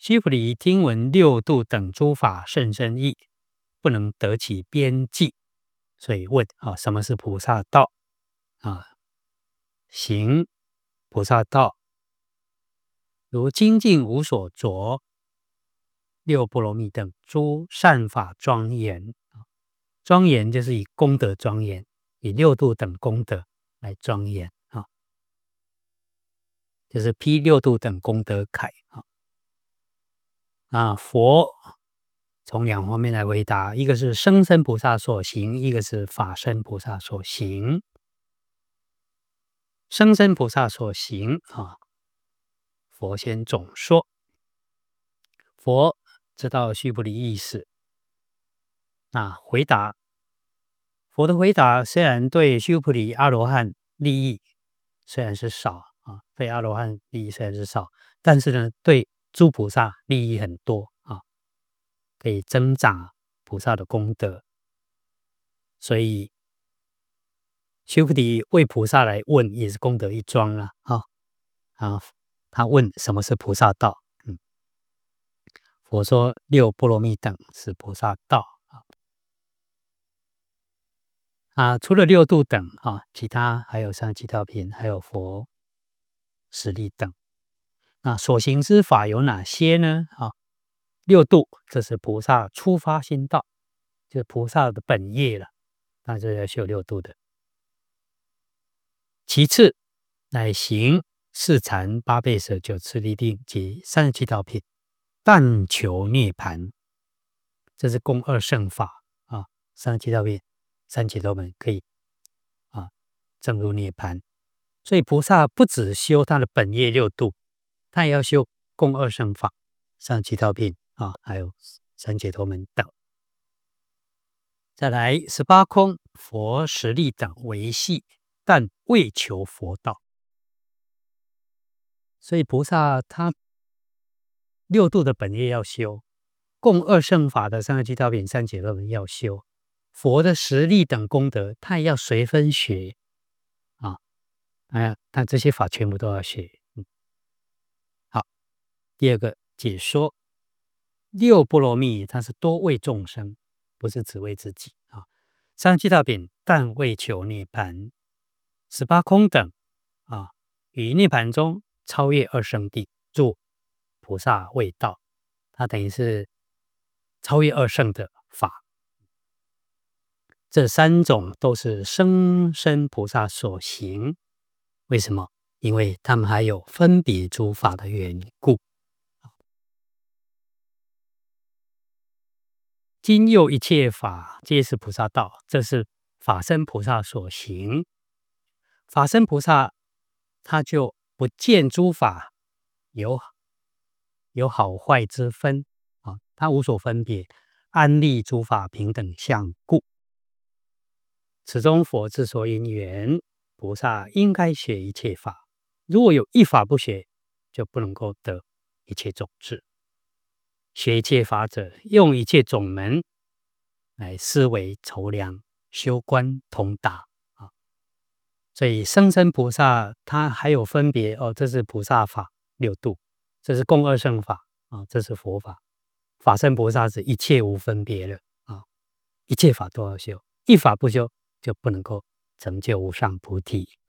须菩提听闻六度等诸法甚深义，不能得其边际，所以问什么是菩萨道行菩萨道，如精进无所着，六波罗蜜等诸善法庄严。庄严就是以功德庄严，以六度等功德来庄严就是披六度等功德铠佛从两方面来回答，一个是生身菩萨所行，一个是法身菩萨所行。生身菩萨所行佛先总说。佛知道须菩提意思，回答佛的回答虽然对须菩提阿罗汉利益虽然是少对阿罗汉利益虽然是少，但是呢，对诸菩萨利益很多可以增长菩萨的功德。所以须菩提为菩萨来问，也是功德一桩他问什么是菩萨道？佛说六波罗蜜等是菩萨道除了六度等其他还有上七道品，还有佛实力等。所行之法有哪些呢？六度这是菩萨初发心道，就是菩萨的本业了，那就要修六度的。其次乃行四禅八倍舍九次第定及37道品，但求涅槃，这是共二乘法37道品三解脱门可以证入涅槃。所以菩萨不只修他的本业六度，他也要修共二乘法37道品还有三解脱门等。再来18空佛实力等为系，但为求佛道。所以菩萨他六度的本业要修，共二乘法的37道品三解脱门要修，佛的实力等功德他也要随分学但这些法全部都要学。好，第二个解说，六波罗蜜它是多为众生，不是只为自己37道品但为求涅槃，18空等于涅槃中超越二圣谛，入菩萨位道，它等于是超越二圣的法。这三种都是生身菩萨所行。为什么？因为他们还有分别诸法的缘故。今又一切法皆是菩萨道，这是法身菩萨所行。法身菩萨他就不见诸法有好坏之分他无所分别，安立诸法平等相故。此中佛之所因缘，菩萨应该学一切法，如果有一法不学，就不能够得一切种智。学一切法者，用一切种门来思维筹量，修观通达所以生身菩萨他还有分别这是菩萨法六度，这是共二乘法这是佛法。法身菩萨是一切无分别了一切法都要修，一法不修就不能够成就无上菩提。